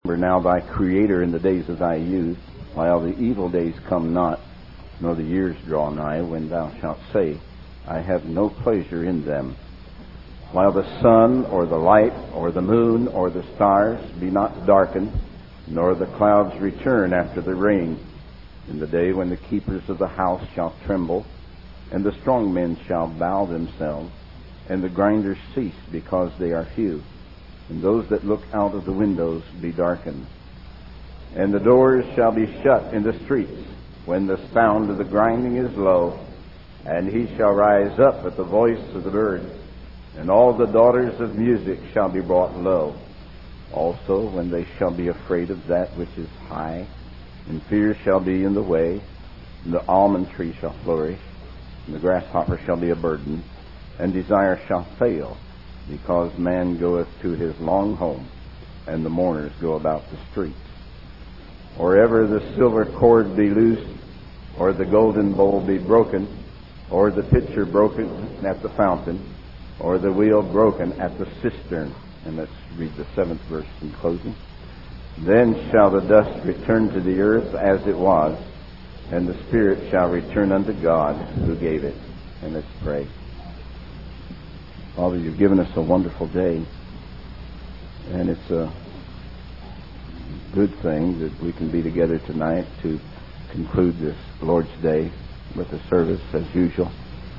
Remember now thy Creator in the days of thy youth, while the evil days come not, nor the years draw nigh, when thou shalt say, I have no pleasure in them. While the sun, or the light, or the moon, or the stars be not darkened, nor the clouds return after the rain, in the day when the keepers of the house shall tremble, and the strong men shall bow themselves, and the grinders cease because they are few, and those that look out of the windows be darkened. And the doors shall be shut in the streets, when the sound of the grinding is low, and he shall rise up at the voice of the bird, and all the daughters of music shall be brought low. Also, when they shall be afraid of that which is high, and fear shall be in the way, and the almond tree shall flourish, and the grasshopper shall be a burden, and desire shall fail, because man goeth to his long home, and the mourners go about the streets. Or ever the silver cord be loosed, or the golden bowl be broken, or the pitcher broken at the fountain, or the wheel broken at the cistern. And let's read the 7th verse in closing. Then shall the dust return to the earth as it was, and the spirit shall return unto God who gave it. And let's pray. Father, you've given us a wonderful day, and it's a good thing that we can be together tonight to conclude this Lord's Day with a service as usual.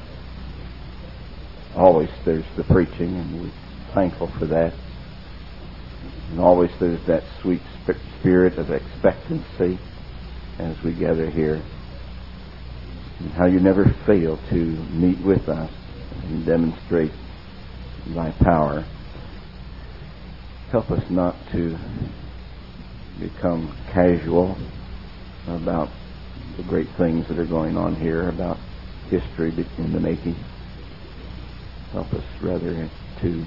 Always there's the preaching, and we're thankful for that. And always there's that sweet spirit of expectancy as we gather here. And how you never fail to meet with us and demonstrate thy power. Help us not to become casual about the great things that are going on here, about history in the making. Help us rather to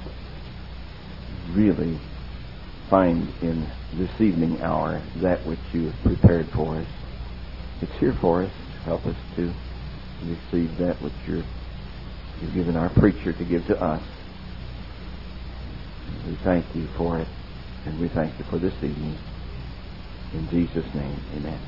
really find in this evening hour that which you have prepared for us. It's here for us. Help us to receive that which you've given our preacher to give to us. We thank you for it, and we thank you for this evening. In Jesus' name, amen.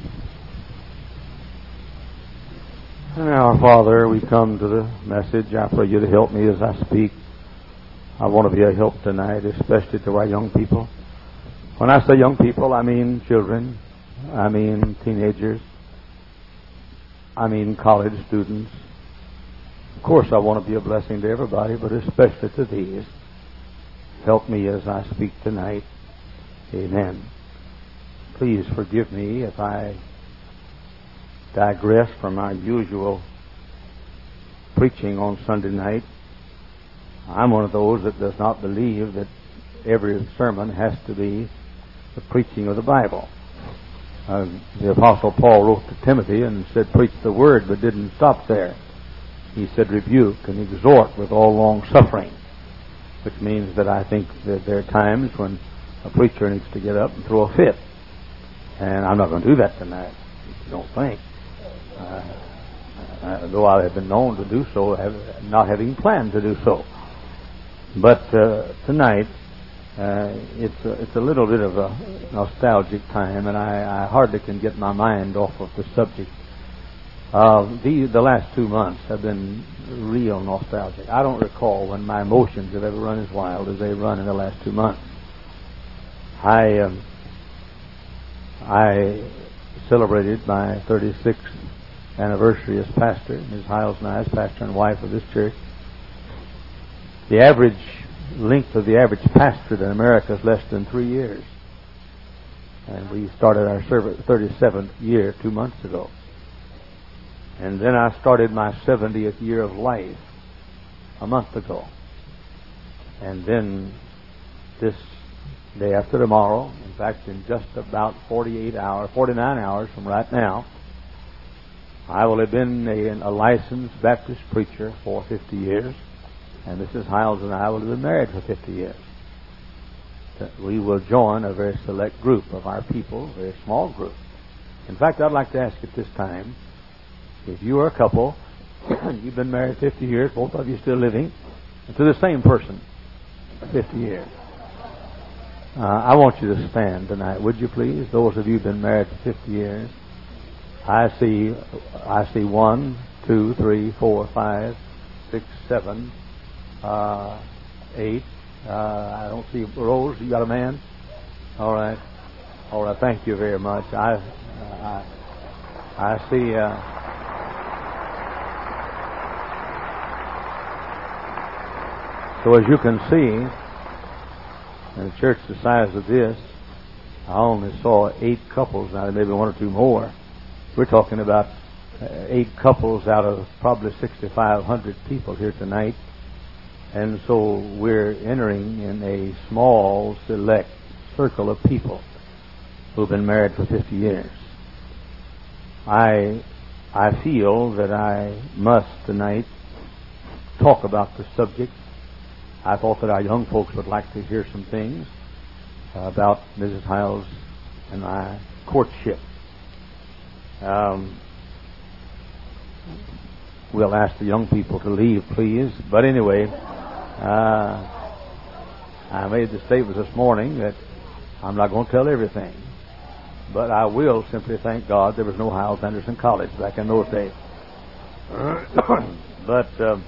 And now, our Father, we come to the message. I pray you to help me as I speak. I want to be a help tonight, especially to our young people. When I say young people, I mean children. I mean teenagers. I mean college students. Of course, I want to be a blessing to everybody, but especially to these. Help me as I speak tonight. Amen. Please forgive me if I digress from my usual preaching on Sunday night. I'm one of those that does not believe that every sermon has to be the preaching of the Bible. The Apostle Paul wrote to Timothy and said, preach the word, but didn't stop there. He said, rebuke and exhort with all long suffering, which means that I think that there are times when a preacher needs to get up and throw a fit. And I'm not going to do that tonight, if you don't think. Though I have been known to do so, not having planned to do so. But tonight, it's a little bit of a nostalgic time, and I hardly can get my mind off of the subject. The last 2 months have been real nostalgic. I don't recall when my emotions have ever run as wild as they run in the last 2 months. I celebrated my 36th anniversary as pastor. Ms. Hiles and I, as pastor and wife of this church. The average length of the average pastorate in America is less than 3 years. And we started our 37th year 2 months ago. And then I started my 70th year of life a month ago. And then this day after tomorrow, in fact, in just about 49 hours from right now, I will have been a licensed Baptist preacher for 50 years. And Mrs. Hiles and I will have been married for 50 years. We will join a very select group of our people, a very small group. In fact, I'd like to ask at this time, if you are a couple, you've been married 50 years, both of you still living, and to the same person, 50 years. I want you to stand tonight, would you please? Those of you who've been married for 50 years. I see 1, 2, 3, 4, 5, 6, 7, 8. I don't see Rose. You got a man? All right. All right. Thank you very much. I see. So as you can see, in a church the size of this, I only saw 8 couples. Now, maybe 1 or 2 more. We're talking about 8 couples out of probably 6,500 people here tonight. And so we're entering in a small, select circle of people who've been married for 50 years. I feel that I must tonight talk about the subject. I thought that our young folks would like to hear some things about Mrs. Hiles and my courtship. We'll ask the young people to leave, please. But anyway, I made the statement this morning that I'm not going to tell everything. But I will simply thank God there was no Hyles Anderson College back in those days. But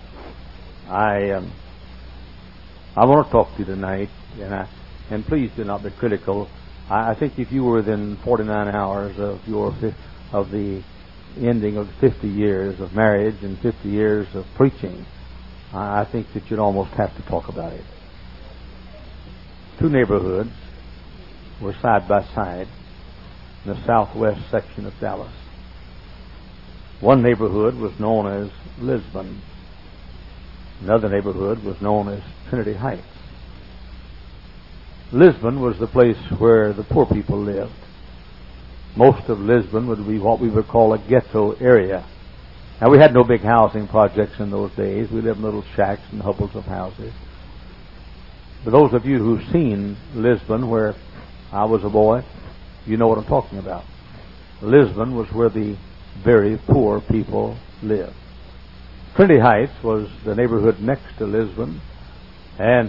I want to talk to you tonight, and please do not be critical. I think if you were within 49 hours of the ending of 50 years of marriage and 50 years of preaching, I think that you'd almost have to talk about it. 2 neighborhoods were side by side in the southwest section of Dallas. One neighborhood was known as Lisbon. Another neighborhood was known as Trinity Heights. Lisbon was the place where the poor people lived. Most of Lisbon would be what we would call a ghetto area. Now, we had no big housing projects in those days. We lived in little shacks and hovels of houses. For those of you who've seen Lisbon, where I was a boy, you know what I'm talking about. Lisbon was where the very poor people lived. Trinity Heights was the neighborhood next to Lisbon, and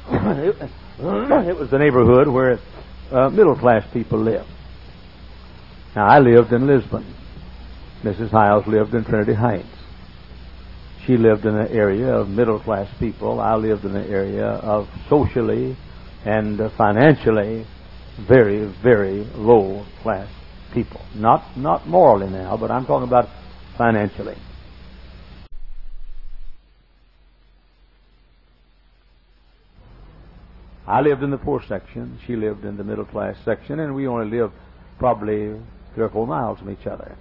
it was the neighborhood where middle-class people lived. Now, I lived in Lisbon. Mrs. Hiles lived in Trinity Heights. She lived in an area of middle-class people. I lived in an area of socially and financially very, very low-class people. Not morally now, but I'm talking about financially. I lived in the poor section. She lived in the middle-class section, and we only lived probably 3 or 4 miles from each other.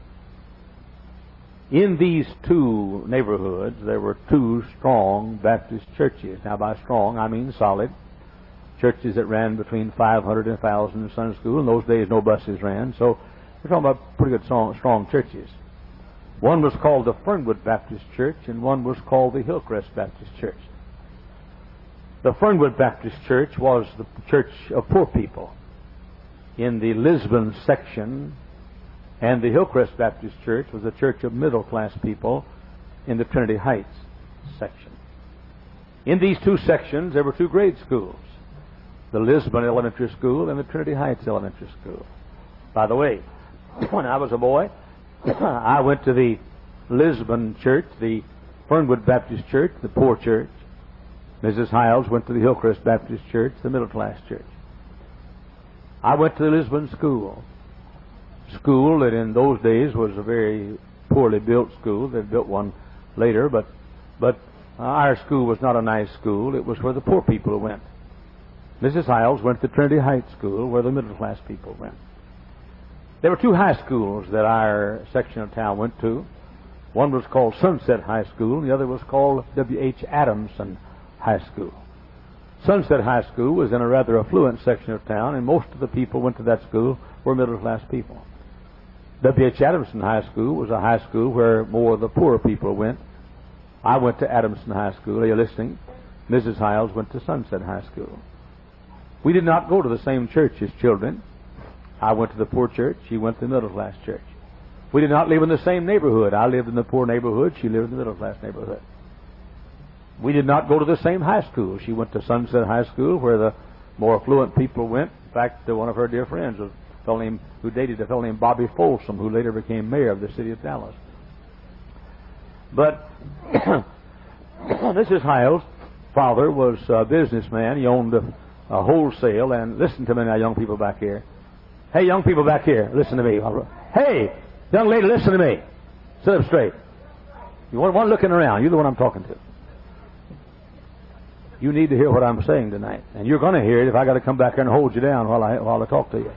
In these 2 neighborhoods, there were 2 strong Baptist churches. Now, by strong, I mean solid. Churches that ran between 500 and 1,000 in Sunday school. In those days, no buses ran, so we're talking about pretty good, strong churches. One was called the Fernwood Baptist Church, and one was called the Hillcrest Baptist Church. The Fernwood Baptist Church was the church of poor people in the Lisbon section, and the Hillcrest Baptist Church was a church of middle-class people in the Trinity Heights section. In these 2 sections, there were 2 grade schools, the Lisbon Elementary School and the Trinity Heights Elementary School. By the way, when I was a boy, I went to the Lisbon church, the Fernwood Baptist Church, the poor church. Mrs. Hiles went to the Hillcrest Baptist Church, the middle-class church. I went to the Lisbon school that in those days was a very poorly built school. They built one later, but our school was not a nice school. It was where the poor people went. Mrs. Hiles went to Trinity Heights School, where the middle-class people went. There were 2 high schools that our section of town went to. One was called Sunset High School, and the other was called W.H. Adamson High School. Sunset High School was in a rather affluent section of town, and most of the people went to that school were middle-class people. W.H. Adamson High School was a high school where more of the poorer people went. I went to Adamson High School. Are you listening? Mrs. Hiles went to Sunset High School. We did not go to the same church as children. I went to the poor church. She went to the middle-class church. We did not live in the same neighborhood. I lived in the poor neighborhood. She lived in the middle-class neighborhood. We did not go to the same high school. She went to Sunset High School, where the more affluent people went. In fact, one of her dear friends was a fellow named, who dated a fellow named Bobby Folsom, who later became mayor of the city of Dallas. But Mrs. Hiles' father was a businessman. He owned a wholesale. And listen to me now, young people back here. Hey, young people back here, listen to me. Hey, young lady, listen to me. Sit up straight. You want one looking around. You're the one I'm talking to. You need to hear what I'm saying tonight. And you're going to hear it if I got to come back here and hold you down while I talk to you.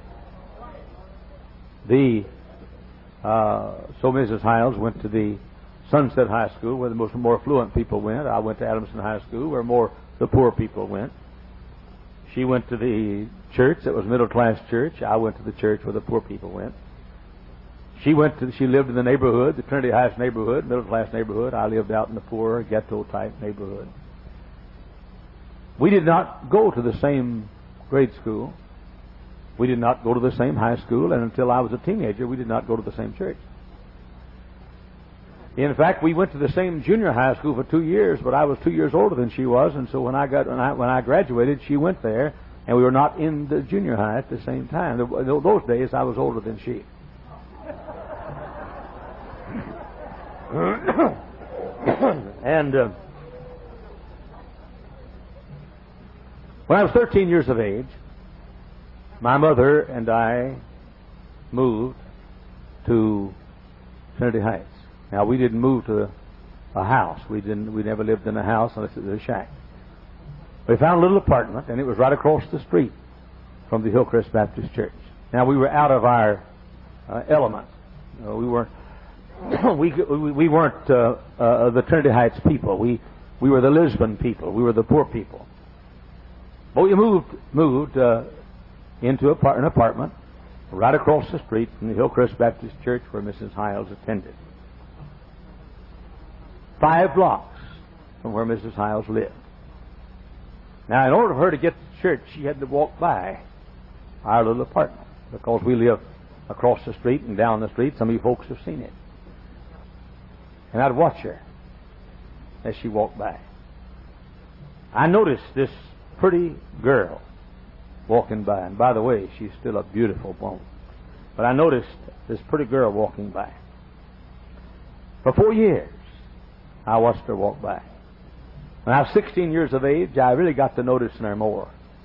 So Mrs. Hiles went to the Sunset High School, where the more affluent people went. I went to Adamson High School, where the poor people went. She went to the church that was middle-class church. I went to the church where the poor people went. She lived in the neighborhood, the Trinity Heights neighborhood, middle-class neighborhood. I lived out in the poor, ghetto-type neighborhood. We did not go to the same grade school. We did not go to the same high school, and until I was a teenager, we did not go to the same church. In fact, we went to the same junior high school for 2 years, but I was 2 years older than she was, and so when I graduated, she went there, and we were not in the junior high at the same time. Those days, I was older than she. And when I was 13 years of age, my mother and I moved to Trinity Heights. Now, we didn't move to a house. We never lived in a house unless it was a shack. We found a little apartment, and it was right across the street from the Hillcrest Baptist Church. Now, we were out of our element. We weren't the Trinity Heights people. We were the Lisbon people. We were the poor people. But we moved into an apartment right across the street from the Hillcrest Baptist Church where Mrs. Hiles attended. 5 blocks from where Mrs. Hiles lived. Now, in order for her to get to church, she had to walk by our little apartment because we live across the street and down the street. Some of you folks have seen it. And I'd watch her as she walked by. I noticed this pretty girl walking by. And by the way, she's still a beautiful woman. But I noticed this pretty girl walking by. For 4 years, I watched her walk by. When I was 16 years of age, I really got to notice her more.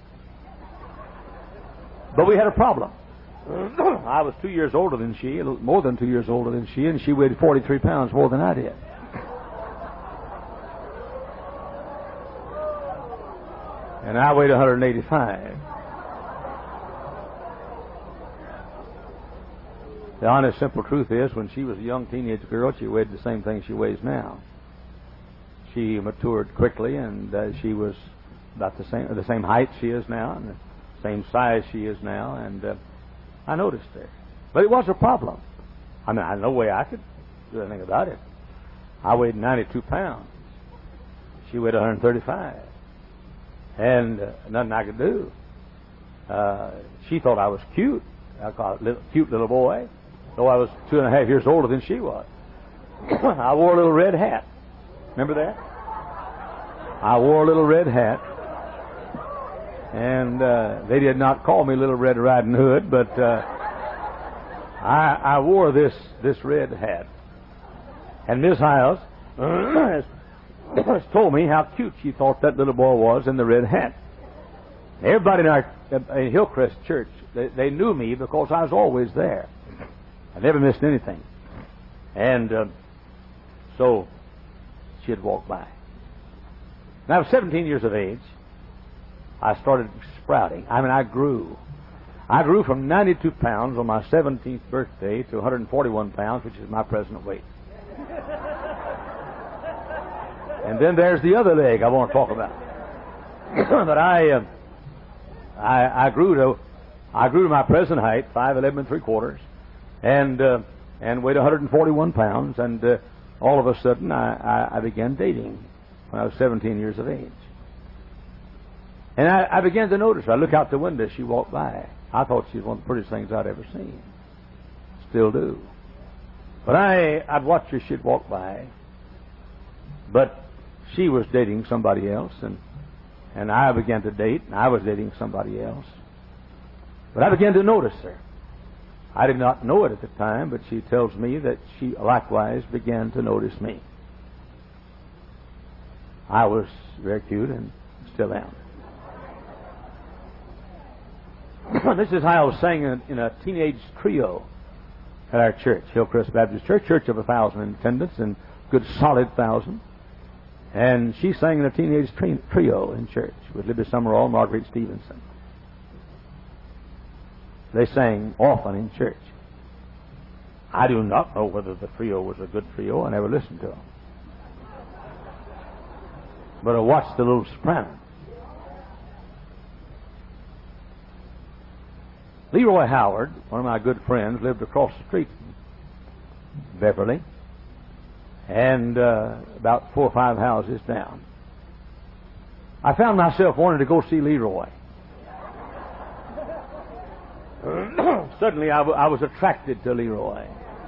But we had a problem. I was 2 years older than she, more than 2 years older than she, and she weighed 43 pounds more than I did. And I weighed 185. The honest, simple truth is, when she was a young teenage girl, she weighed the same thing she weighs now. She matured quickly, and she was about the same height she is now, and the same size she is now, and I noticed her. But it was a problem. I mean, I no way I could do anything about it. I weighed 92 pounds. She weighed 135. And nothing I could do. She thought I was cute. I called it cute little boy, though I was 2.5 years older than she was. I wore a little red hat. Remember that? I wore a little red hat. And they did not call me Little Red Riding Hood, but I wore this red hat. And Miss Hiles told me how cute she thought that little boy was in the red hat. Everybody in our Hillcrest Church, they knew me because I was always there. I never missed anything. And so she'd walk by. When I was 17 years of age, I started sprouting. I mean, I grew. I grew from 92 pounds on my 17th birthday to 141 pounds, which is my present weight. And then there's the other leg I want to talk about. But I grew to my present height, 5'11 3/4, and weighed 141 pounds. And all of a sudden, I began dating when I was 17 years of age. And I began to notice her. I look out the window, she walked by. I thought she was one of the prettiest things I'd ever seen. Still do. But I'd watch her, she'd walk by. But she was dating somebody else, And I began to date, and I was dating somebody else. But I began to notice her. I did not know it at the time, but she tells me that she likewise began to notice me. I was very cute and still am. This is how I was sang in a teenage trio at our church, Hillcrest Baptist Church, church of 1,000 in attendance, and good solid 1,000. And she sang in a teenage trio in church with Libby Summerall and Marguerite Stevenson. They sang often in church. I do not know whether the trio was a good trio. I never listened to them. But I watched the little soprano. Leroy Howard, one of my good friends, lived across the street from Beverly, and about 4 or 5 houses down. I found myself wanting to go see Leroy. Suddenly I was attracted to Leroy.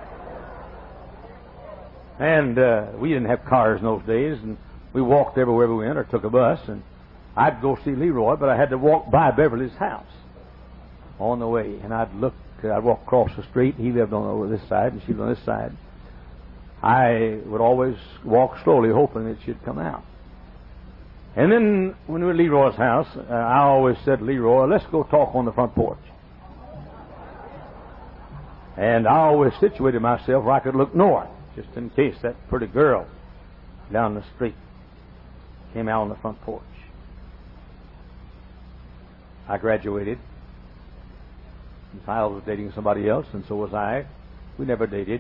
And we didn't have cars in those days, and we walked everywhere we went or took a bus, and I'd go see Leroy, but I had to walk by Beverly's house on the way. And I'd walk across the street. He lived on this side, and she lived on this side. I would always walk slowly, hoping that she'd come out. And then when we were at Leroy's house, I always said to Leroy, let's go talk on the front porch. And I always situated myself where I could look north, just in case that pretty girl down the street came out on the front porch. I graduated. Miles was dating somebody else, and so was I. We never dated.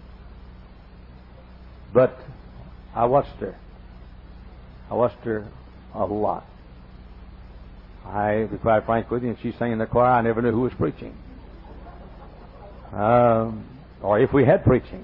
But I watched her. I watched her a lot. To be quite frank with you, and she sang in the choir, I never knew who was preaching. Or if we had preaching.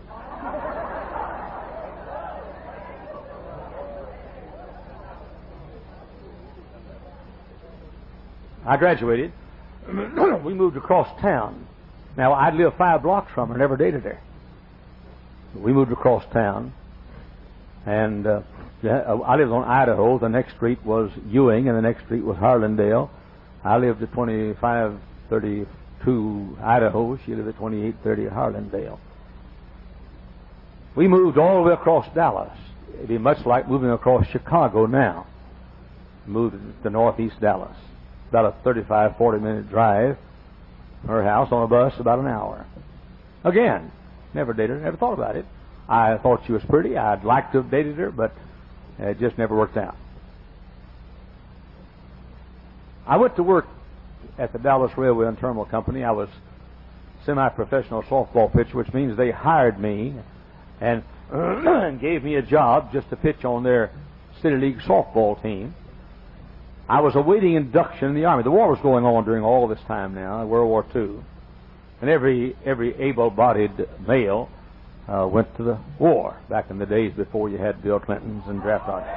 I graduated. We moved across town. Now, I'd lived 5 blocks from her, never dated her. We moved across town, and I lived on Idaho. The next street was Ewing, and the next street was Harlandale. I lived at 2532 Idaho. She lived at 2830 Harlandale. We moved all the way across Dallas. It'd be much like moving across Chicago now. Moved to northeast Dallas. About a 35, 40-minute drive from her house on a bus, about an hour. Again, never dated her, never thought about it. I thought she was pretty. I'd like to have dated her, but it just never worked out. I went to work at the Dallas Railway and Terminal Company. I was semi-professional softball pitcher, which means they hired me and gave me a job just to pitch on their City League softball team. I was awaiting induction in the Army. The war was going on during all this time now, World War II. And every able-bodied male went to the war back in the days before you had Bill Clintons and draft dodgers.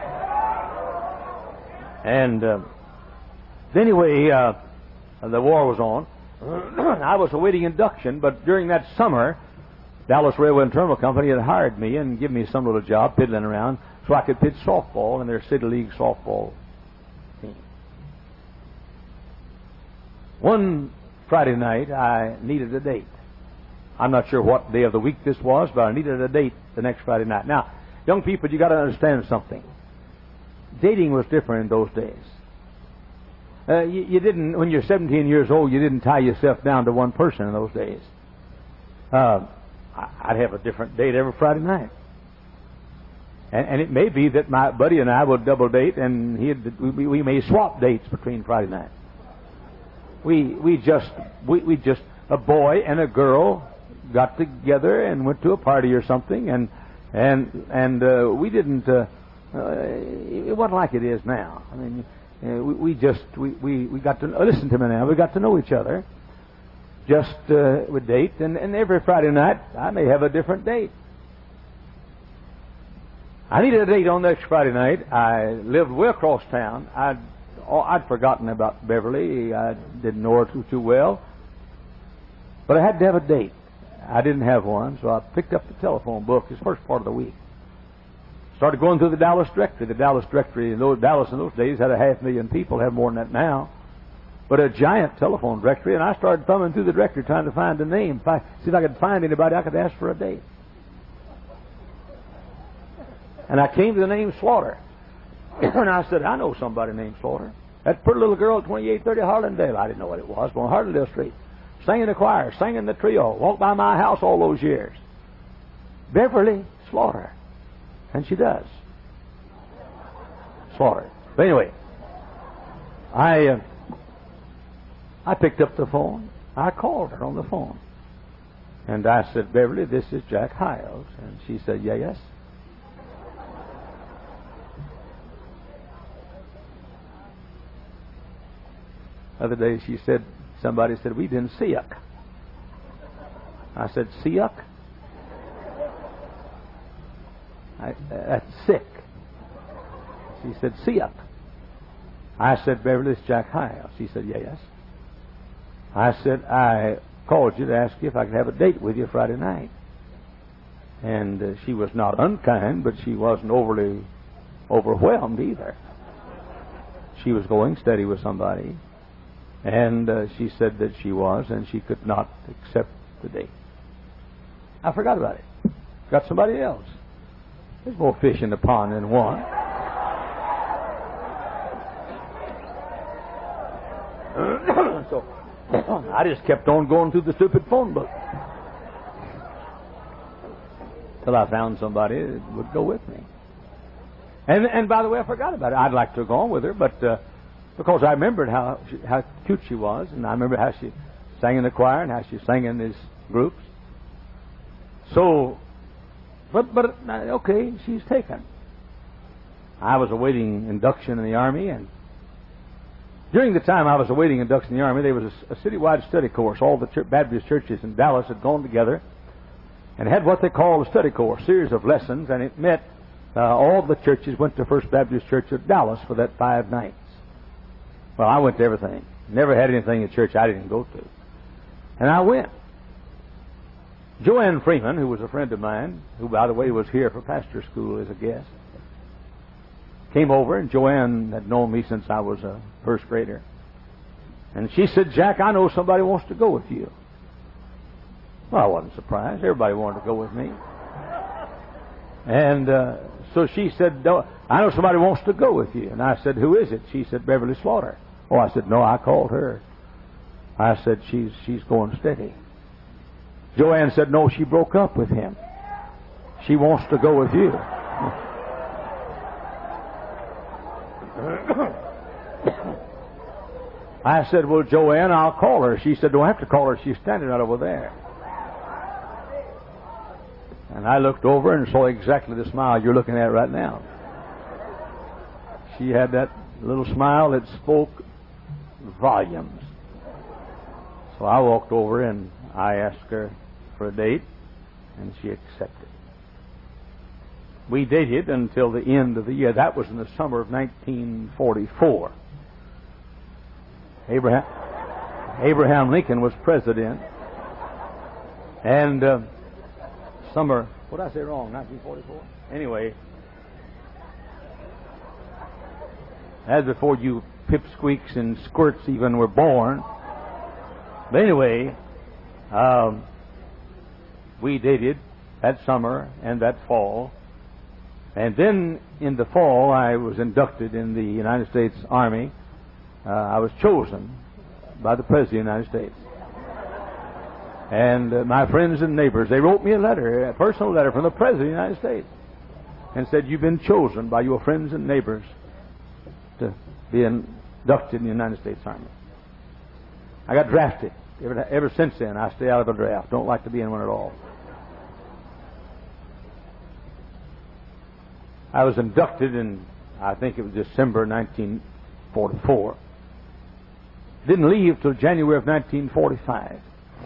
And anyway, the war was on. I was awaiting induction, but during that summer, Dallas Railway and Terminal Company had hired me and given me some little job piddling around so I could pitch softball in their City League softball team. One Friday night, I needed a date. I'm not sure what day of the week this was, but I needed a date the next Friday night. Now, young people, you got to understand something. Dating was different in those days. You didn't, when you're 17 years old, you didn't tie yourself down to one person in those days. I'd have a different date every Friday night. And it may be that my buddy and I would double date, and we may swap dates between Friday nights. We just a boy and a girl got together and went to a party or something, and we didn't. It wasn't like it is now. I mean, we got to listen to me now. We got to know each other. Just would date, and every Friday night I may have a different date. I needed a date on next Friday night. I lived way across town. I'd forgotten about Beverly. I didn't know her too well. But I had to have a date. I didn't have one, so I picked up the telephone book. It's the first part of the week. Started going through the Dallas Directory. The Dallas Directory Dallas in those days had 500,000 people, had more than that now. But a giant telephone directory, and I started thumbing through the directory trying to find a name. See if I could find anybody I could ask for a date. And I came to the name Slaughter. And I said, I know somebody named Slaughter. That pretty little girl at 2830 Harlandale. I didn't know what it was, on Harlandale Street. Sang in the choir, sang in the trio, walked by my house all those years. Beverly Slaughter. And she does. Slaughter. But anyway, I picked up the phone. I called her on the phone. And I said, Beverly, this is Jack Hyles. And she said, yes. The other day she said, somebody said, we've been sick. I said, sick? That's sick. She said, sick. I said, Beverly, it's Jack Hyles. She said, yes. I said, I called you to ask you if I could have a date with you Friday night. And she was not unkind, but she wasn't overly overwhelmed either. She was going steady with somebody. And she said that she was, and she could not accept the date. I forgot about it. Got somebody else. There's more fish in the pond than one. So I just kept on going through the stupid phone book till I found somebody that would go with me. And by the way, I forgot about it. I'd like to have gone with her, but because I remembered how cute she was, and I remember how she sang in the choir and how she sang in these groups. So, but okay, she's taken. I was awaiting induction in the Army, and during the time I was awaiting induction in the Army, there was a citywide study course. All the Baptist churches in Dallas had gone together and had what they called a study course, a series of lessons, and it met all the churches went to First Baptist Church of Dallas for that 5 nights. Well, I went to everything. Never had anything at church I didn't go to. And I went. Joanne Freeman, who was a friend of mine, who, by the way, was here for pastor school as a guest, came over, and Joanne had known me since I was a first grader. And she said, Jack, I know somebody wants to go with you. Well, I wasn't surprised. Everybody wanted to go with me. And so she said, I know somebody wants to go with you. And I said, who is it? She said, Beverly Slaughter. Oh, I said, no, I called her. I said, she's going steady. Joanne said, no, she broke up with him. She wants to go with you. I said, well, Joanne, I'll call her. She said, don't have to call her. She's standing right over there. And I looked over and saw exactly the smile you're looking at right now. She had that little smile that spoke volumes. So I walked over and I asked her for a date, and she accepted. We dated until the end of the year. That was in the summer of 1944. Abraham Lincoln was president. And summer, what did I say wrong? 1944? Anyway, that's before you pipsqueaks and squirts even were born. But anyway, we dated that summer and that fall. And then in the fall, I was inducted in the United States Army. I was chosen by the President of the United States. And my friends and neighbors, they wrote me a letter, a personal letter from the President of the United States, and said, you've been chosen by your friends and neighbors to be inducted in the United States Army. I got drafted. Ever since then, I stay out of a draft. Don't like to be in one at all. I was inducted in, I think it was December 1944. Didn't leave till January of 1945.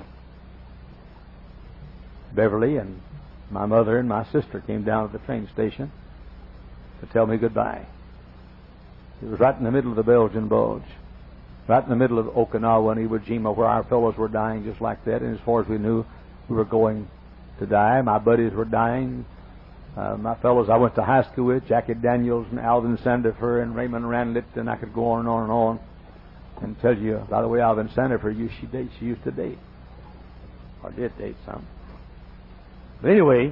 Beverly and my mother and my sister came down at the train station to tell me goodbye. It was right in the middle of the Belgian Bulge, right in the middle of Okinawa and Iwo Jima, where our fellows were dying just like that. And as far as we knew, we were going to die. My buddies were dying. My fellows I went to high school with, Jackie Daniels and Alvin Sandifer and Raymond Randlett, and I could go on and on and on and tell you, by the way, Alvin Sandifer, she used to date, or did date some. But anyway,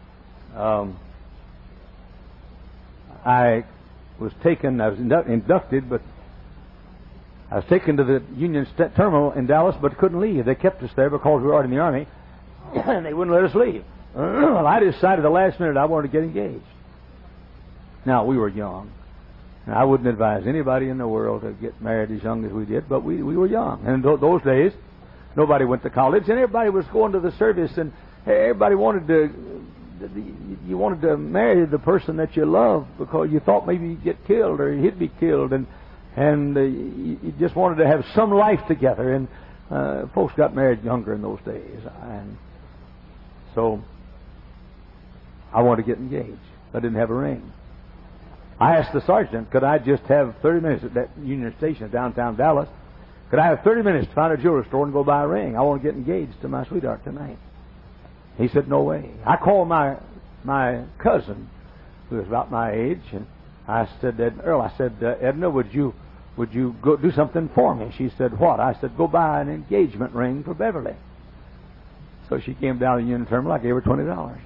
I was inducted, but I was taken to the Union Terminal in Dallas, but couldn't leave. They kept us there because we were already in the Army, and they wouldn't let us leave. Well, I decided the last minute I wanted to get engaged. Now, we were young, and I wouldn't advise anybody in the world to get married as young as we did, but we were young. And in those days, nobody went to college, and everybody was going to the service, and everybody wanted you wanted to marry the person that you loved because you thought maybe you'd get killed or he'd be killed, and you just wanted to have some life together. And folks got married younger in those days, and so I wanted to get engaged. I didn't have a ring. I asked the sergeant, could I just have 30 minutes at that Union Station in downtown Dallas? Could I have 30 minutes to find a jewelry store and go buy a ring? I want to get engaged to my sweetheart tonight. He said, no way. I called my cousin, who was about my age, and I said, Earl, I said, Edna, would you go do something for me? She said, what? I said, go buy an engagement ring for Beverly. So she came down to the Union Terminal. I gave her $20.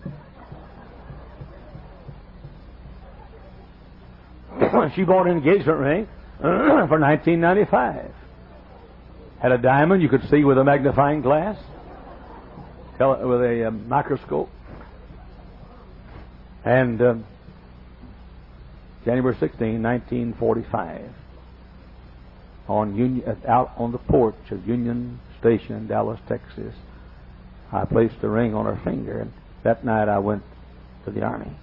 She bought an engagement ring for $19.95. Had a diamond you could see with a magnifying glass, with a microscope. And January 16, 1945, out on the porch of Union Station in Dallas, Texas, I placed a ring on her finger, and that night I went to the Army.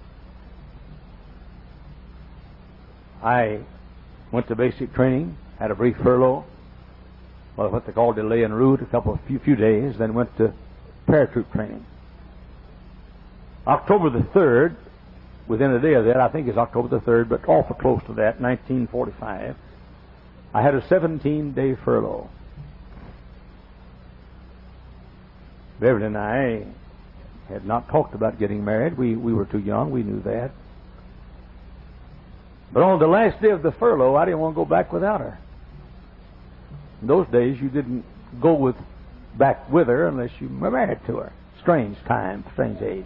I went to basic training, had a brief furlough, what they call delay en route, a few days, then went to paratroop training. October the 3rd, within a day of that, I think it's October the 3rd, but awful close to that, 1945, I had a 17-day furlough. Beverly and I had not talked about getting married. We were too young. We knew that. But on the last day of the furlough, I didn't want to go back without her. In those days, you didn't go back with her unless you were married to her. Strange time, strange age.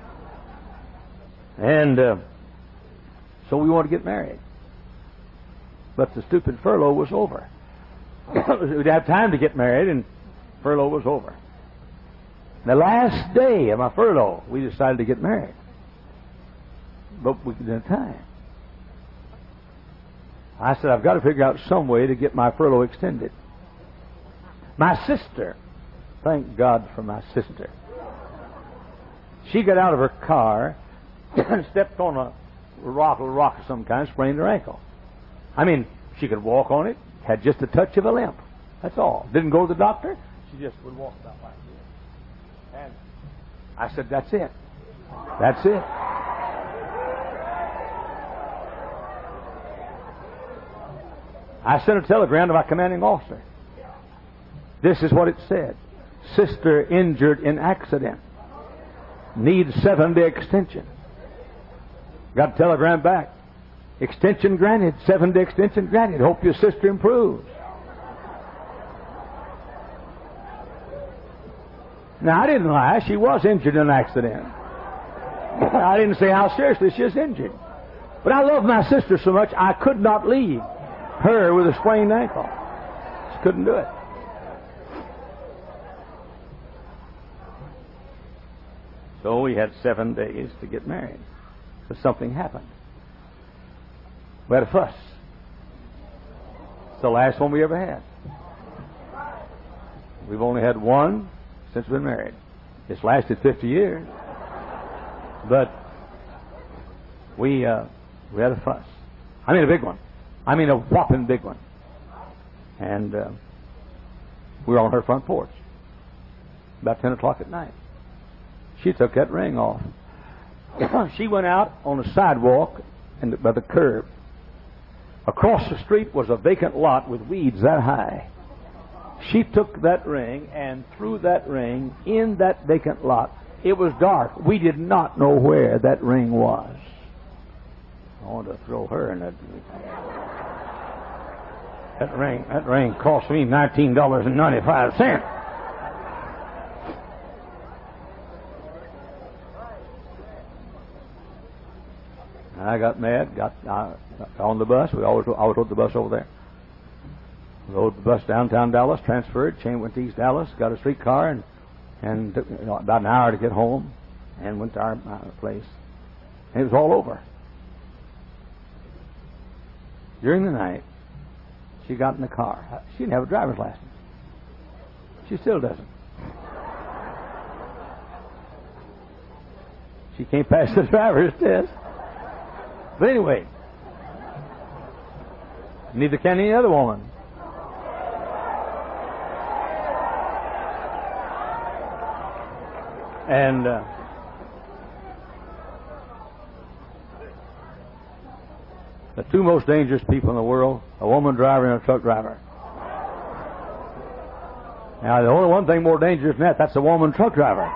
And so we wanted to get married. But the stupid furlough was over. We'd have time to get married, and furlough was over. The last day of my furlough, we decided to get married. But we didn't have time. I said, I've got to figure out some way to get my furlough extended. My sister, thank God for my sister, she got out of her car and stepped on a rock of some kind, sprained her ankle. I mean, she could walk on it, had just a touch of a limp. That's all. Didn't go to the doctor. She just would walk about like this. And I said, that's it. That's it. I sent a telegram to my commanding officer. This is what it said. Sister injured in accident. Needs 7-day extension. Got a telegram back. Extension granted. 7-day extension granted. Hope your sister improves. Now, I didn't lie. She was injured in an accident. I didn't say how seriously she was injured. But I love my sister so much, I could not leave her with a sprained ankle. Just couldn't do it. So we had 7 days to get married. But something happened. We had a fuss. It's the last one we ever had. We've only had one since we've been married. It's lasted 50 years. But we had a fuss. I mean a big one. I mean a whopping big one. And we were on her front porch about 10 o'clock at night. She took that ring off. She went out on the sidewalk and by the curb. Across the street was a vacant lot with weeds that high. She took that ring and threw that ring in that vacant lot It was dark. We did not know where that ring was. I wanted to throw her in that. That ring cost me $19.95. I got mad, got on the bus. I always rode the bus over there. Rode the bus downtown Dallas, transferred, went to East Dallas, got a streetcar, and took about an hour to get home, and went to our place. And it was all over. During the night, she got in the car. She didn't have a driver's license. She still doesn't. She can't pass the driver's test. But anyway, neither can any other woman. And the two most dangerous people in the world, a woman driver and a truck driver. Now, the only one thing more dangerous than that, that's a woman truck driver.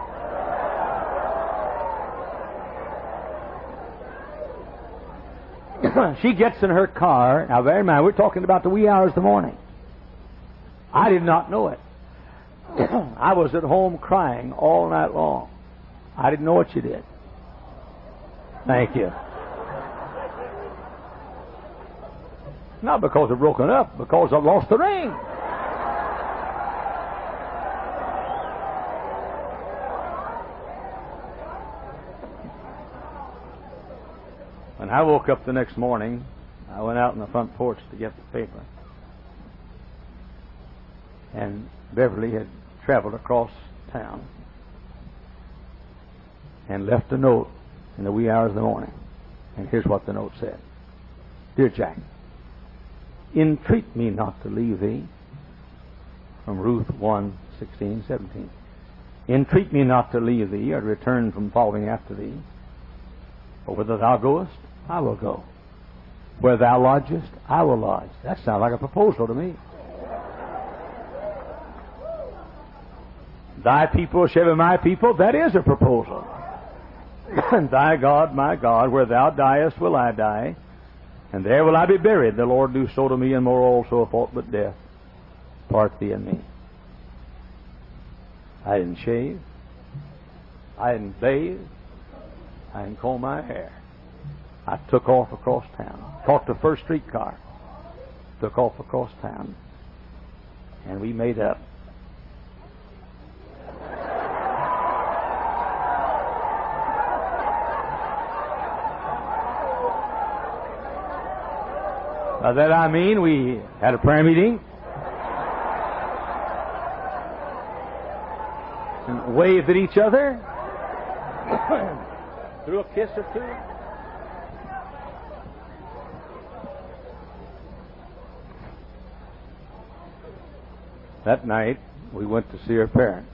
She gets in her car. Now, bear in mind, we're talking about the wee hours of the morning. I did not know it. I was at home crying all night long. I didn't know what she did. Thank you. Not because I've broken up, because I've lost the ring. When I woke up the next morning, I went out on the front porch to get the paper. And Beverly had traveled across town and left a note in the wee hours of the morning. And here's what the note said. Dear Jack, entreat me not to leave thee. From Ruth 1:16-17. Entreat me not to leave thee or to return from following after thee. For whither thou goest, I will go. Where thou lodgest, I will lodge. That sounds like a proposal to me. Thy people shall be my people. That is a proposal. Thy God, my God, where thou diest will I die, and there will I be buried. The Lord do so to me, and more also, if aught but death part thee and me. I didn't shave. I didn't bathe. I didn't comb my hair. I took off across town. Caught the first streetcar. Took off across town. And we made up. By that I mean we had a prayer meeting. And waved at each other. Threw a kiss or two. That night, we went to see her parents.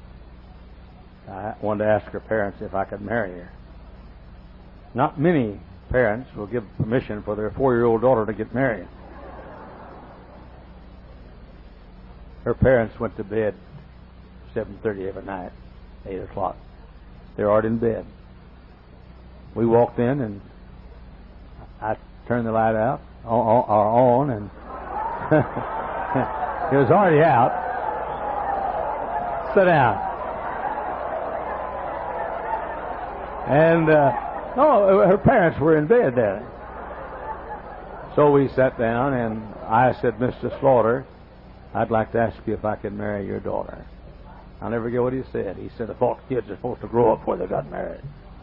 I wanted to ask her parents if I could marry her. Not many parents will give permission for their 4-year-old daughter to get married. Her parents went to bed 7:30 every night, 8 o'clock. They're already in bed. We walked in, and I turned the light out, on, and it was already out. Sit down. And, no, her parents were in bed there. So we sat down, and I said, Mr. Slaughter, I'd like to ask you if I could marry your daughter. I'll never forget what he said. He said, I thought kids are supposed to grow up before they got married.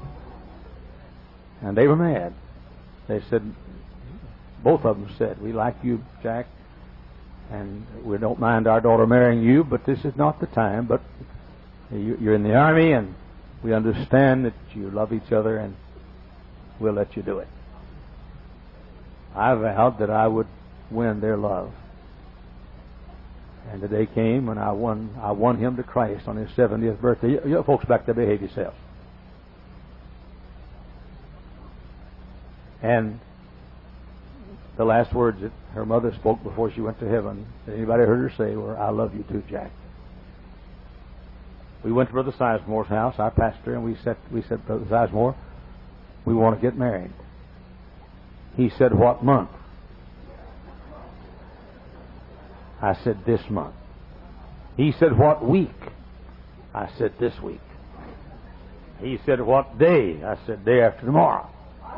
And they were mad. They said, both of them said, we like you, Jack, and we don't mind our daughter marrying you, but this is not the time. But you're in the Army, and we understand that you love each other, and we'll let you do it. I vowed that I would win their love. And the day came when I won him to Christ on his 70th birthday. You folks back there, behave yourselves. And the last words that her mother spoke before she went to heaven, that anybody heard her say, were, I love you too, Jack. We went to Brother Sizemore's house, our pastor, and we said, Brother Sizemore, we want to get married. He said, what month? I said, this month. He said, what week? I said, this week. He said, what day? I said, day after tomorrow.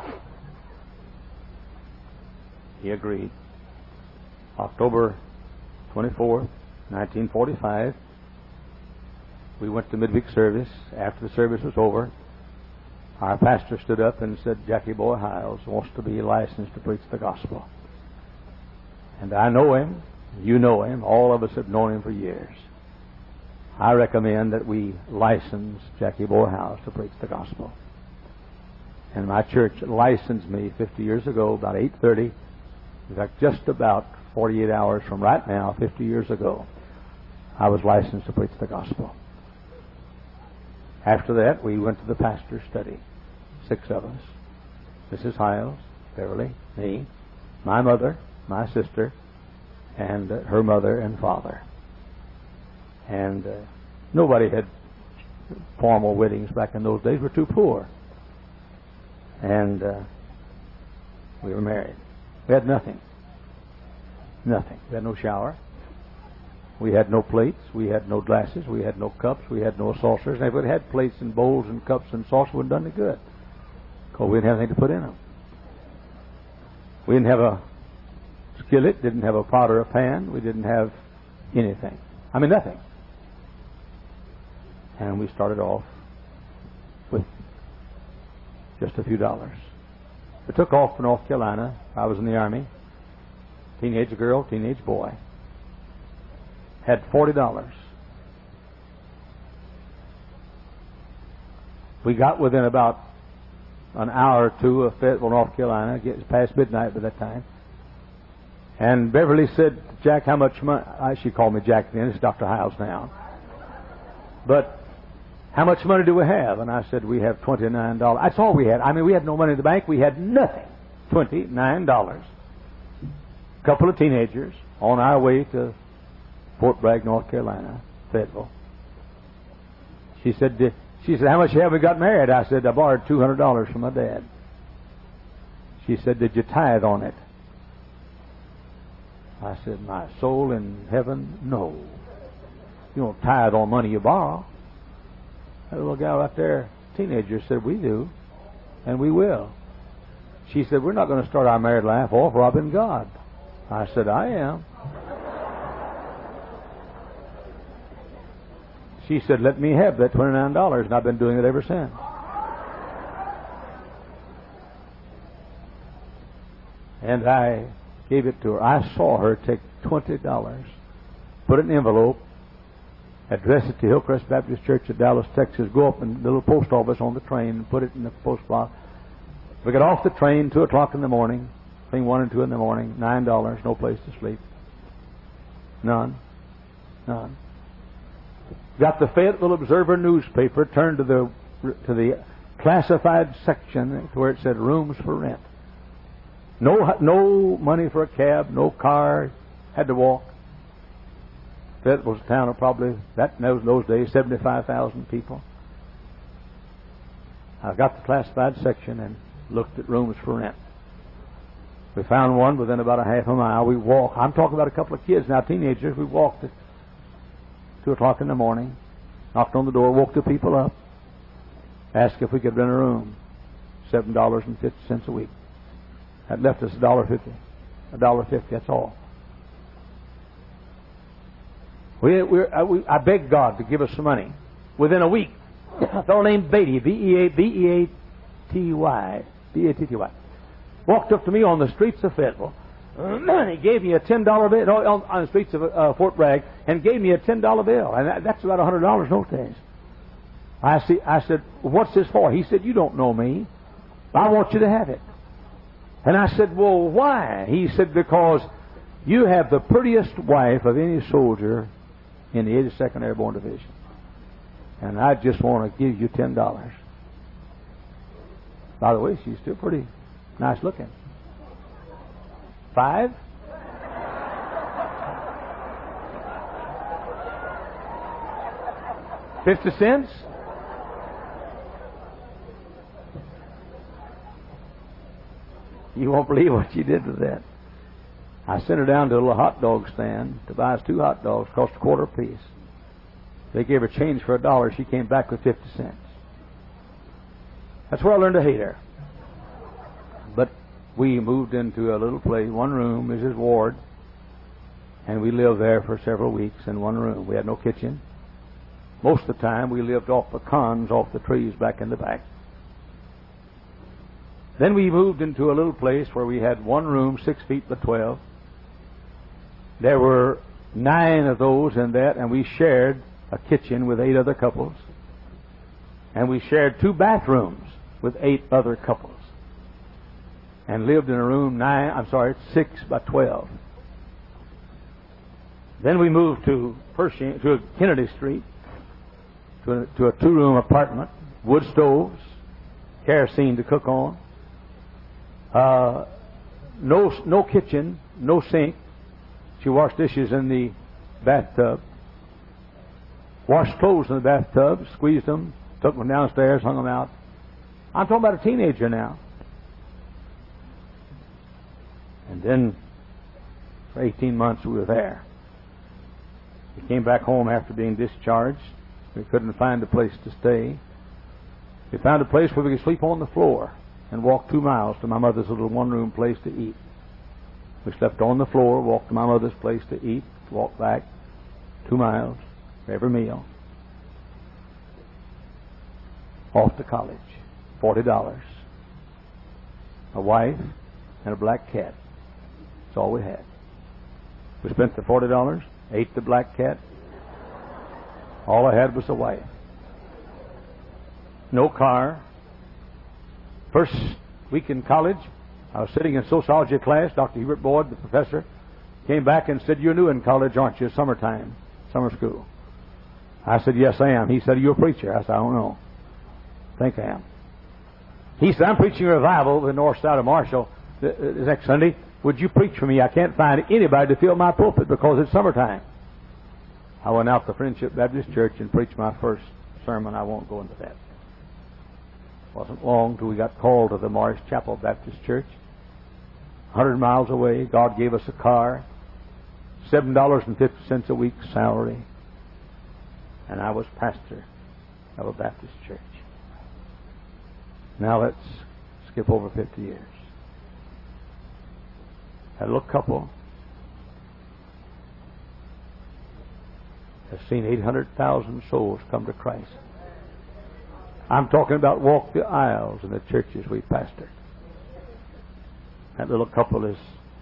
He agreed. October 24th, 1945, we went to midweek service. After the service was over, our pastor stood up and said, Jackie Boy Hiles wants to be licensed to preach the gospel. And I know him. You know him. All of us have known him for years. I recommend that we license Jackie Boy Hiles to preach the gospel. And my church licensed me 50 years ago, about 8:30. In fact, just about 48 hours from right now, 50 years ago, I was licensed to preach the gospel. After that, we went to the pastor's study. 6 of us. Mrs. Hiles, Beverly, me, my mother, my sister, and her mother and father. And nobody had formal weddings back in those days. We were too poor. And we were married. We had nothing. Nothing. We had no shower. We had no plates. We had no glasses. We had no cups. We had no saucers. And if we had plates and bowls and cups and saucers, it wouldn't have done any good, because we didn't have anything to put in them. We didn't have a skillet. Didn't have a pot or a pan. We didn't have anything. I mean, nothing. And we started off with just a few dollars. We took off for North Carolina. I was in the Army. Teenage girl, teenage boy. Had $40. We got within about an hour or two of Fayetteville, North Carolina. It was past midnight by that time. And Beverly said, Jack, how much money? She called me Jack then. It's Dr. Hiles now. But how much money do we have? And I said, we have $29. That's all we had. I mean, we had no money in the bank. We had nothing. $29. A couple of teenagers on our way to Fort Bragg, North Carolina, Fayetteville. She said, how much have we got married? I said, I borrowed $200 from my dad. She said, did you tithe on it? I said, my soul in heaven, no. You don't tithe on money you borrow. That little guy right there, teenager, said, we do, and we will. She said, we're not going to start our married life off robbing God. I said, I am. She said, let me have that $29, and I've been doing it ever since. And I gave it to her. I saw her take $20, put it in an envelope, address it to Hillcrest Baptist Church at Dallas, Texas, go up in the little post office on the train and put it in the post box. We got off the train 2 o'clock in the morning, between 1 and 2 in the morning, $9, no place to sleep. None. Got the Fayetteville Observer newspaper, turned to the classified section where it said rooms for rent. No money for a cab, no car, had to walk. Fayetteville was a town of probably, those days, 75,000 people. I got the classified section and looked at rooms for rent. We found one within about a half a mile. We walked. I'm talking about a couple of kids now, teenagers. We walked at 2 o'clock in the morning, knocked on the door, woke the people up, asked if we could rent a room. $7.50 a week. That left us $1.50. $1.50, that's all. I begged God to give us some money. Within a week, a fellow named Beatty, B-E-A-T-T-Y, walked up to me on the streets of Fayetteville. He gave me a $10 bill on the streets of Fort Bragg, and gave me a $10 bill, and that's about $100 in those days. I said, what's this for? He said, you don't know me. I want you to have it. And I said, well, why? He said, because you have the prettiest wife of any soldier in the 82nd Airborne Division, and I just want to give you $10. By the way, she's still pretty nice looking. 5? 50 cents? You won't believe what she did with that. I sent her down to a little hot dog stand to buy us 2 hot dogs, cost a quarter apiece. They gave her change for $1. She came back with 50 cents. That's where I learned to hate her. But we moved into a little place, one room, Mrs. Ward, and we lived there for several weeks in one room. We had no kitchen. Most of the time, we lived off pecans off the trees back in the back. Then we moved into a little place where we had one room, 6 feet by 12. There were 9 of those in that, and we shared a kitchen with 8 other couples. And we shared 2 bathrooms with 8 other couples. And lived in a room 6 by 12. Then we moved to Kennedy Street, to a 2-room apartment, wood stoves, kerosene to cook on, no kitchen, no sink. She washed dishes in the bathtub, washed clothes in the bathtub, squeezed them, took them downstairs, hung them out. I'm talking about a teenager now. And then for 18 months we were there. We came back home after being discharged. We couldn't find a place to stay. We found a place where we could sleep on the floor and walk 2 miles to my mother's little one-room place to eat. We slept on the floor, walked to my mother's place to eat, walked back 2 miles for every meal. Off to college, $40. A wife and a black cat. That's all we had. We spent the $40, ate the black cat. All I had was a wife. No car. First week in college, I was sitting in sociology class. Dr. Hubert Boyd, the professor, came back and said, "You're new in college, aren't you? Summertime, summer school." I said, "Yes, I am." He said, "Are you a preacher?" I said, "I don't know. I think I am." He said, "I'm preaching a revival in the north side of Marshall the next Sunday. Would you preach for me? I can't find anybody to fill my pulpit because it's summertime." I went out to Friendship Baptist Church and preached my first sermon. I won't go into that. It wasn't long till we got called to the Morris Chapel Baptist Church. 100 miles away. God gave us a car, $7.50 a week salary, and I was pastor of a Baptist church. Now let's skip over 50 years. Had a little couple has seen 800,000 souls come to Christ. I'm talking about walk the aisles in the churches we pastored. That little couple is,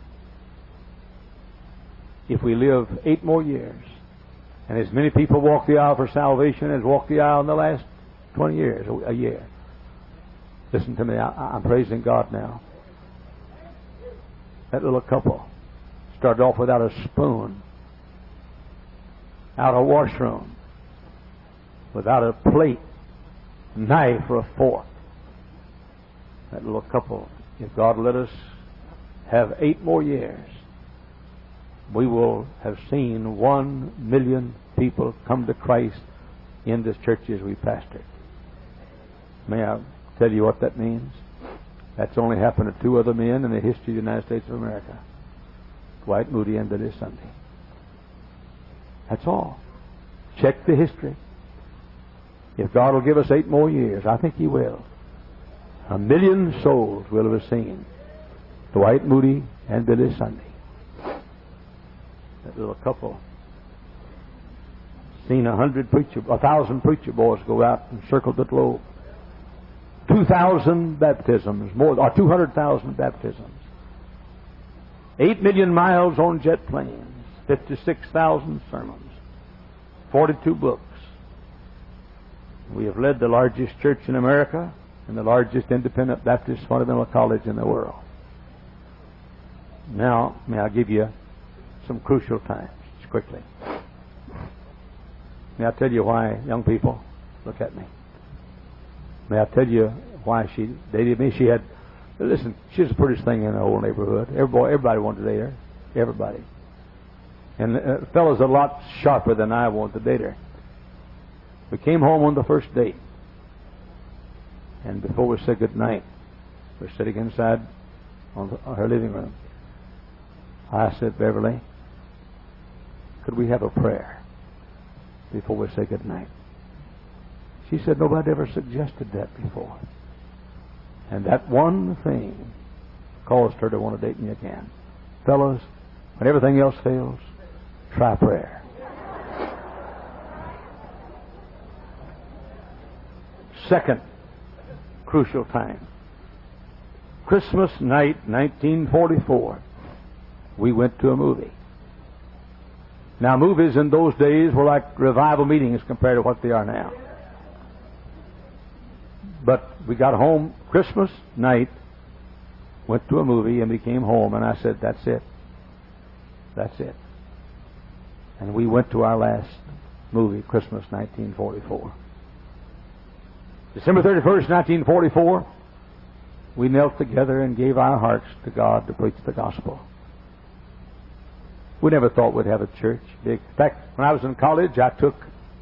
if we live 8 more years, and as many people walk the aisle for salvation as walk the aisle in the last 20 years, a year. Listen to me, I'm praising God now. That little couple started off without a spoon, out of washroom, without a plate, knife, or a fork. That little couple, if God let us have 8 more years, we will have seen 1 million people come to Christ in the churches we pastored. May I tell you what that means? That's only happened to 2 other men in the history of the United States of America. Dwight Moody and Billy Sunday. That's all. Check the history. If God will give us 8 more years, I think He will. 1 million souls will have seen Dwight Moody and Billy Sunday. That little couple seen 1,000 preacher boys go out and circle the globe. 2,000 baptisms, or 200,000 baptisms. 8 million miles on jet planes. 56,000 sermons. 42 books. We have led the largest church in America and the largest independent Baptist fundamental college in the world. Now, may I give you some crucial times, just quickly. May I tell you why, young people, look at me. May I tell you why she dated me? She was the prettiest thing in the whole neighborhood. Everybody wanted to date her. Everybody. And the fellow's a lot sharper than I wanted to date her. We came home on the first date. And before we said good night, we're sitting inside on her living room. I said, Beverly, could we have a prayer before we say good night? She said, nobody ever suggested that before. And that one thing caused her to want to date me again. Fellows, when everything else fails, try prayer. Second crucial time. Christmas night, 1944. We went to a movie. Now, movies in those days were like revival meetings compared to what they are now. But we got home Christmas night, went to a movie, and we came home, and I said, that's it. That's it. And we went to our last movie, Christmas 1944. December 31st, 1944, we knelt together and gave our hearts to God to preach the gospel. We never thought we'd have a church big. In fact, when I was in college, I took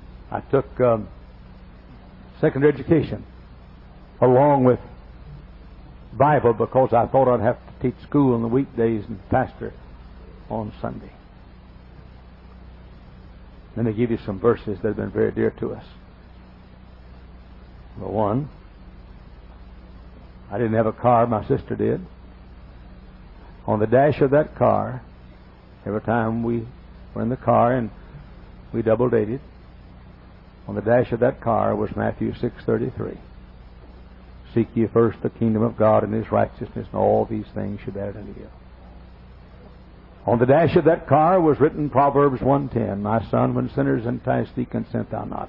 secondary education along with Bible because I thought I'd have to teach school on the weekdays and pastor on Sunday. Let me give you some verses that have been very dear to us. Number one, I didn't have a car, my sister did. On the dash of that car, every time we were in the car and we double dated, on the dash of that car was Matthew 6:33. Seek ye first the kingdom of God and His righteousness, and all these things should be added unto you. On the dash of that car was written Proverbs 1:10, My son, when sinners entice thee, consent thou not.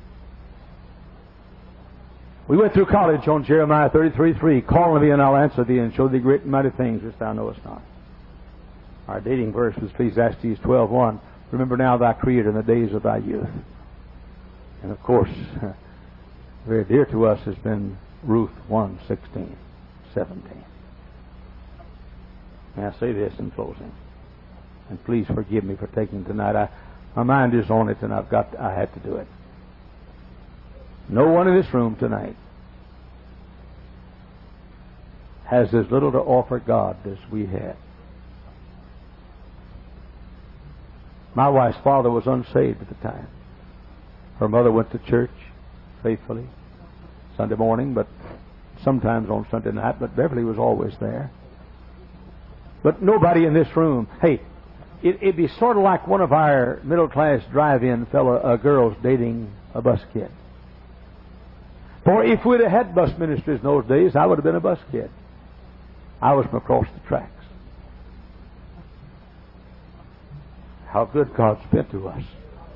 We went through college on Jeremiah 33:3. Call unto me, and I'll answer thee, and show thee great and mighty things which thou knowest not. Our dating verse was Ecclesiastes 12:1. Remember now thy Creator in the days of thy youth. And of course, very dear to us has been Ruth 1:16, 17. May I say this in closing? And please forgive me for taking tonight. My mind is on it, and I had to do it. No one in this room tonight has as little to offer God as we had. My wife's father was unsaved at the time. Her mother went to church faithfully Sunday morning, but sometimes on Sunday night, but Beverly was always there. But nobody in this room, hey, it'd be sort of like one of our middle-class drive-in girls dating a bus kid. For if we'd have had bus ministries in those days, I would have been a bus kid. I was from across the tracks. How good God's been to us.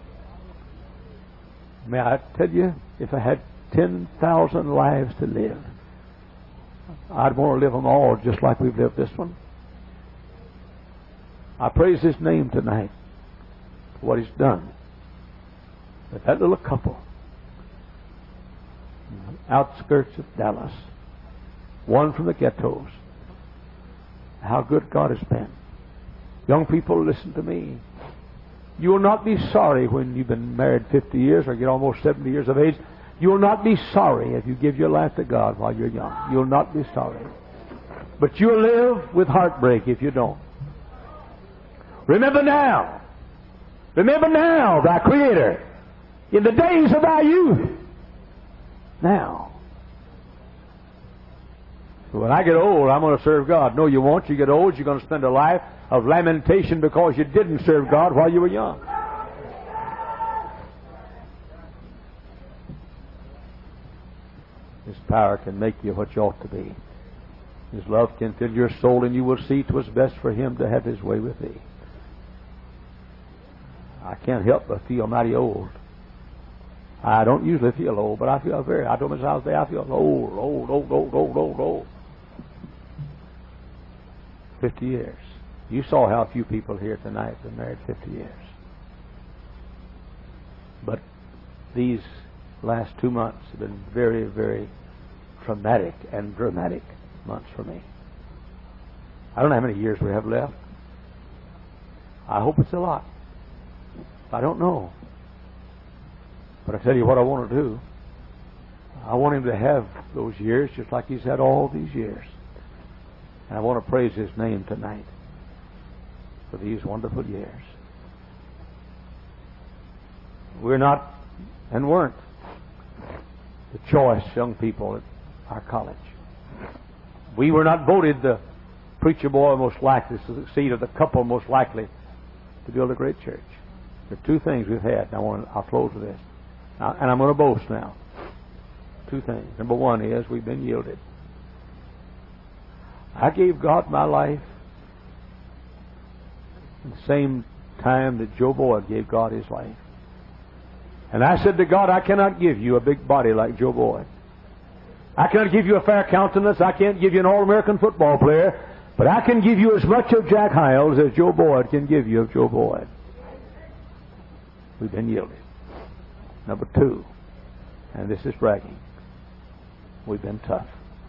May I tell you, if I had 10,000 lives to live, I'd want to live them all just like we've lived this one. I praise His name tonight for what He's done with that little couple on the outskirts of Dallas, one from the ghettos. How good God has been. Young people, listen to me. You will not be sorry when you've been married 50 years or get almost 70 years of age. You will not be sorry if you give your life to God while you're young. You'll not be sorry. But you'll live with heartbreak if you don't. Remember now thy Creator in the days of thy youth. Now. When I get old, I'm going to serve God. No, you won't. You get old, you're going to spend a life of lamentation because you didn't serve God while you were young. His power can make you what you ought to be. His love can fill your soul, and you will see 'twas best for Him to have His way with thee. I can't help but feel mighty old. I don't usually feel old, but I feel I told Miss House today, I feel old. 50 years. You saw how few people here tonight have been married 50 years. But these last 2 months have been very, very traumatic and dramatic months for me. I don't know how many years we have left. I hope it's a lot. I don't know. But I tell you what I want to do. I want him to have those years just like he's had all these years. And I want to praise his name tonight for these wonderful years. We're not and weren't the choice young people at our college. We were not voted the preacher boy most likely to succeed or the couple most likely to build a great church. There are two things we've had. And I'll close with this. And I'm going to boast now. Two things. Number one is we've been yielded. I gave God my life at the same time that Joe Boyd gave God his life. And I said to God, I cannot give you a big body like Joe Boyd. I cannot give you a fair countenance. I can't give you an All-American football player. But I can give you as much of Jack Hyles as Joe Boyd can give you of Joe Boyd. We've been yielded. Number two, and this is bragging, we've been tough.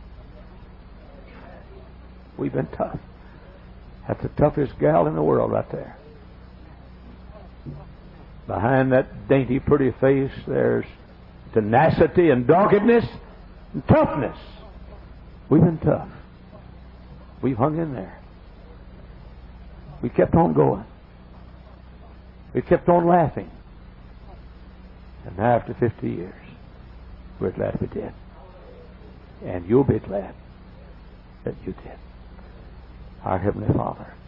We've been tough. That's the toughest gal in the world right there. Behind that dainty, pretty face, there's tenacity and doggedness and toughness. We've been tough. We've hung in there. We kept on going. We kept on laughing. And now after 50 years, we're glad we did. And you'll be glad that you did. Our Heavenly Father,